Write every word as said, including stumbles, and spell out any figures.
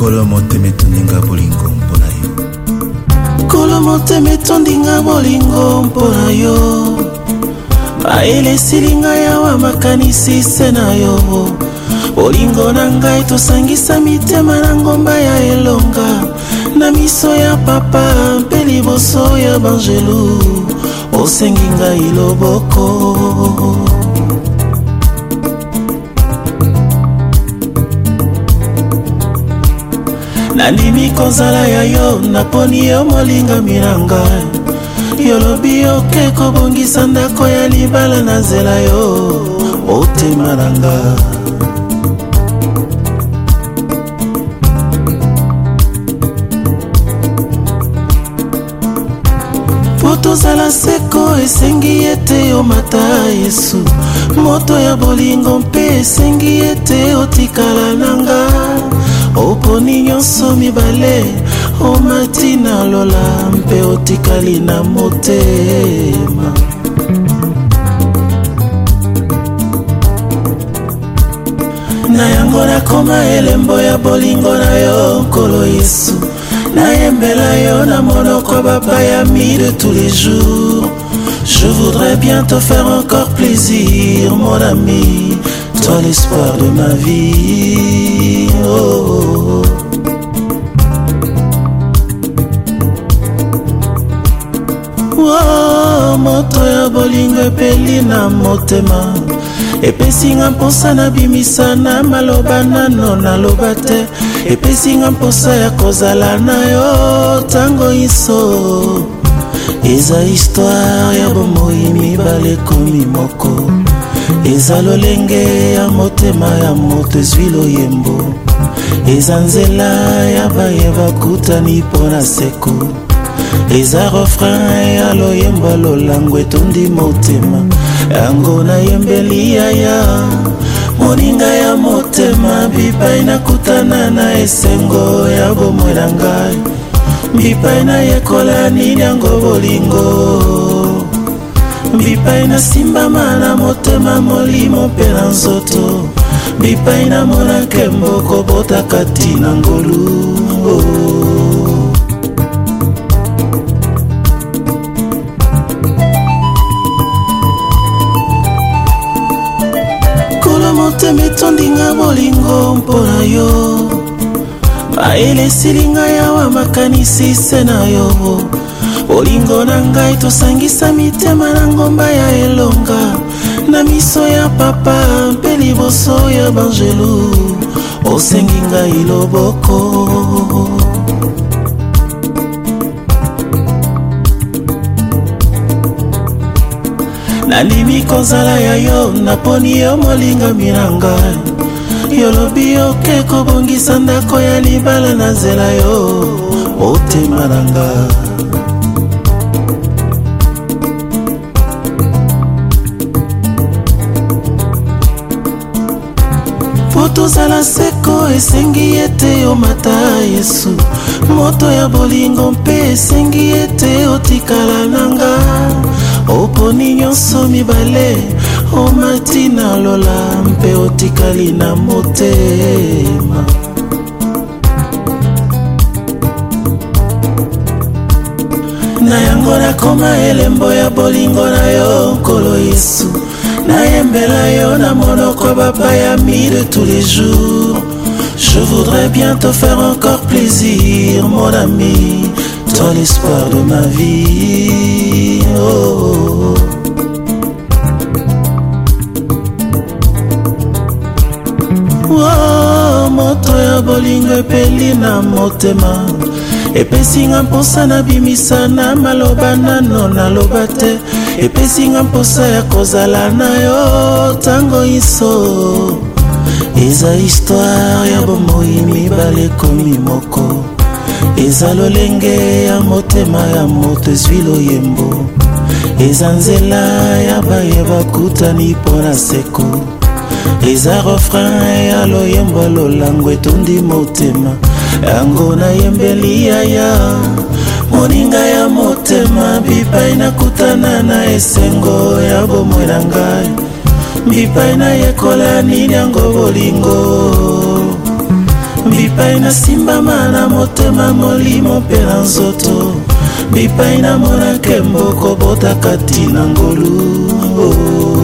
Kolo motema etondinga bolingo mpona yo. Kolo motema etondinga bolingo mpona yo. Maele esilinga yawa makanisi se na yo. Bolingo na ngai tosangisa mitema na ngomba ya elonga. Na miso ya papa mpe liboso ya banjelu. Osengi ngai loboko. Nandimi kozala ya yo naponi yo molinga miranga. Yolobi oke kobongisa ndako ya libala na zela yo motema nanga. Tozala seko esengi ete omata Yesu. Moto ya bolingo mpe esengi ete otikala nanga. Oponi nyonso mibale omati na lola mpe otikali na motema. Na yango nakoma elembo ya bolingo na yo nkolo Yesu. Naembela yo na monoko bapaya mi de tous les jours. Je voudrais bien te faire encore plaisir mon ami. Toi l'espoir de ma vie. Oh, oh. Oh, moto ya bolingo epeli na motema. Epesinga mposa na bimisa na maloba nano na loba te. Epesinga mposa ya kozala na yo tango iso. Eza histoire ya bomoi mibale komi moko. Eza lolenge ya motema ya moto ezwi loyembo. Eza nzela ya baye bakutani mpona seko. Eza refrain ya loyembo lolango etondi motema. Yango na yembeli yaya moninga ya motema. Bipai na kutana na esengo ya bomoi na ngai. Bipai na yekola nini yango bolingo. Bipai na simbama na motema molimo mpe na nzoto. Bipai na mona nkembo kobota kati na ngolu. Oh. Kolo motema etondinga bolingo mpona yo. Maele esilinga yawa makanisi se na yo. Bolingo na ngai tosangisa mitema na ngomba ya elonga. Na miso ya papa mpe liboso ya banjelu. Osengi ngai loboko. Nandimi kozala ya yo naponi yo molinga miranga. Yolobi oke kobongisa ndako ya libala na zela yo motema nanga. Tozala seko esengi ete omata Yesu. Moto ya bolingo mpe esengi ete otikala nanga. Oponi nyonso mibale omati na lola mpe otikali na motema. Na yango nakoma elembo ya bolingo na yo nkolo Yesu. Naembela yo na monoko bapaya mi de tous les jours. Je voudrais bien te faire encore plaisir mon ami. Toi l'espoir de ma vie. Oh, oh. Oh, moto ya bolingo epeli na motema. Epesinga mposa na bimisa na maloba nano na loba te. Epesinga mposa ya kozala na yo tango iso. Eza histoire ya bomoi mibale komi moko. Eza lolenge ya motema ya moto ezwi loyembo. Eza nzela ya baye bakutani mpona seko. Eza refrain ya loyembo lolango etondi motema. Yango na yembeli yaya moninga ya motema. Bipai na kutana na esengo ya bomoi na ngai. Bipai na yekola nini yango bolingo. bipai na simbama na motema molimo mpe na nzoto bipai na mona nkembo kobota kati na ngolu.